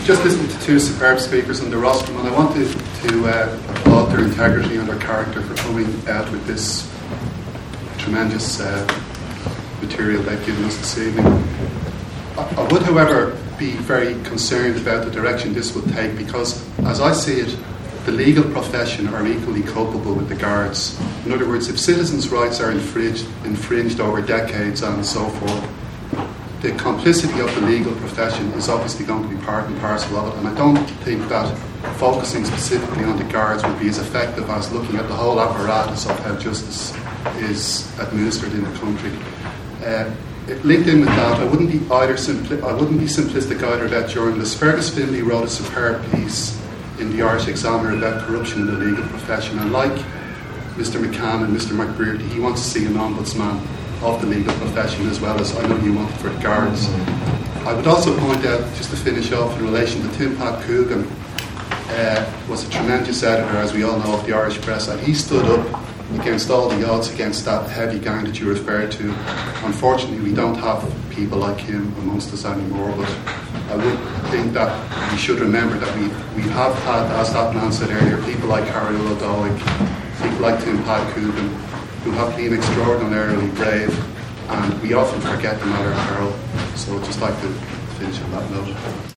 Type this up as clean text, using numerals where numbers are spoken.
just listened to two superb speakers on the rostrum, and I wanted to applaud their integrity and their character for coming out with this tremendous material they've given us this evening. I would, however, be very concerned about the direction this would take, because, as I see it, the legal profession are equally culpable with the guards. In other words, if citizens' rights are infringed over decades and so forth, the complicity of the legal profession is obviously going to be part and parcel of it, and I don't think that focusing specifically on the guards would be as effective as looking at the whole apparatus of how justice is administered in the country. Linked in with that, I wouldn't be simplistic either about journalists. Fergus Finlay wrote a superb piece in the Irish Examiner about corruption in the legal profession, and like Mr. McCann and Mr. McBrearty, he wants to see an ombudsman of the legal profession, as well as I know you want for the guards. I would also point out, just to finish off, in relation to Tim Pat Coogan, was a tremendous editor, as we all know, of the Irish Press, and he stood up against all the odds against that heavy gang that you referred to. Unfortunately, we don't have people like him amongst us anymore, but I would think that we should remember that we have had, as that man said earlier, people like Harry O'Doig, people like Tim Pat Coogan, who have been extraordinarily brave, and we often forget them at our peril. So I'd just like to finish on that note.